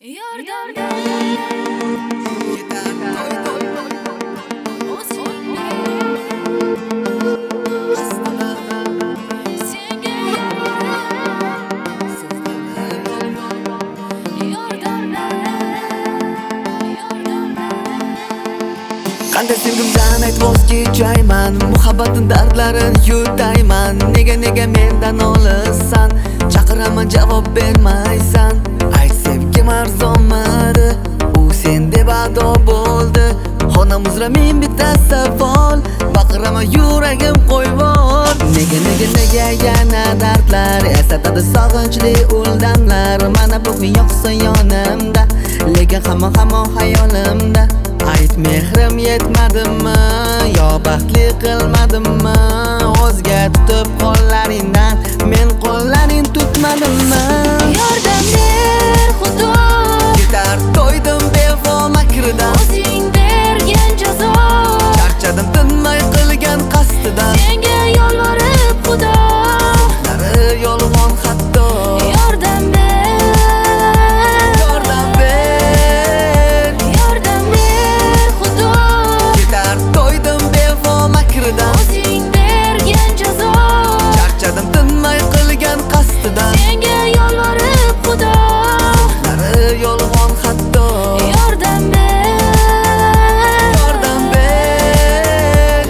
Qanday sevgimdan ayt voz kechayman, muhabbatin dardlarin yutayman. Nega mendan olissan, chaqiraman javob bermaysan. Ayt sevgim arzonmadi, u sen deb ado bo'ldi. Xonamizda men bitta savol, baqiraman yuragim qo'yvor. Nega yana dardlar esatadi sog'inchli uldamlar. Mana bugun yo'qsa yonimda, lekin hamon hayolimda. Ayt mehrim yetmadimmi, yo baxtli qilmadimmi? O'zga tutib qo'llaringdan men qo'llaring tutmadimmi? Yordam ber Xudo, Yetar to'ydim bevafo makridan. o'zing bergan jazo. Charchadim tinmay qilgan qasdidan. Senga yolvorib Xudo, Lari yolg'on hatto. yordam ber, Yordam ber. yordam ber Xudo, Yetar to'ydim bevafo makridan. o'zing bergan jazo. Charchadim tinmay qilgan qasdidan. Senga yolvorib Xudo, Lari yolg'on hatto. yordam ber, Yordam ber.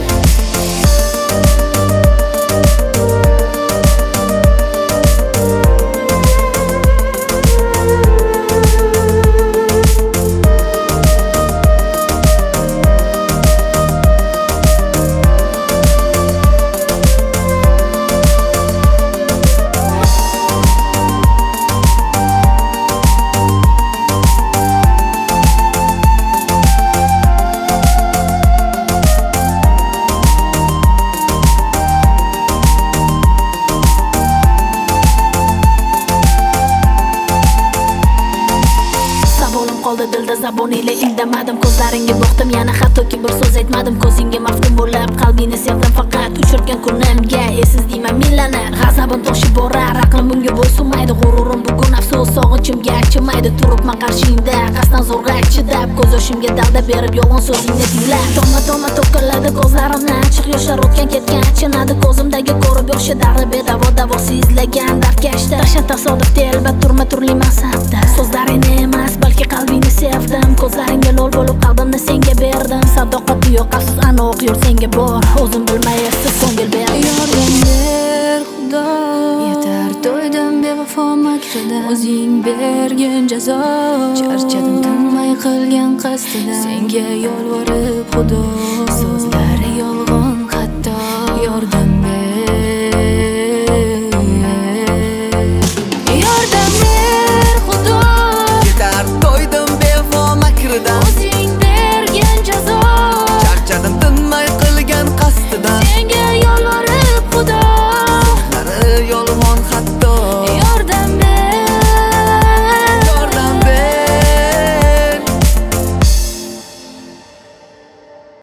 Savolim qoldi dilda, zabon ila indamadim. Ko'zlaringga boqdim, yana hattoki bir so'z aytmadim. Ko'zingga maftun bo'lib qalbingni sevdim, faqat uchirgan kunimga esiz deyman millanat. G'azabim toshib borar, aqlim bunga bo'ysunmaydi. G'ururim bugun afsus, sog'inchimga achimaydi. Turibman qarshingda, qasddan zo'rg'a chidab, ko'z yoshimga dalda berib yolg'on so'zingni tinglab. Toma to'kiladi ko'zlarimdan, chiq yoshlar o'tgan ketgan achinadi. Ko'zimdagi ko'rib yoshi dardi bedavo, davosi izlagan dardkashda. Tashan tasodif telba turma turli maqsadda. So'zlaringni emas, balki qalbingni sevdim. Ko'zlaringga lo'l bo'lib qalbimni senga berdim. Sadoqati yo'q, afsus anoq yo'l senga bor. O'zim bilmay essiz ko'ngil berdim. Yordam ber Xudo, yetar to'ydim bevafo makridan. O'zing bergan jazo, charchadim tinmay qilgan qasdidan. Senga yolvorib Xudo, so'zlari yolg'on hatto. Yordam ber, Yordam ber Xudo, Yetar to'ydim bevafo makridan. o'zing bergan jazo. Charchadim tinmay qilgan qasdidan. Senga yolvorib Xudo, Lari yolg'on hatto.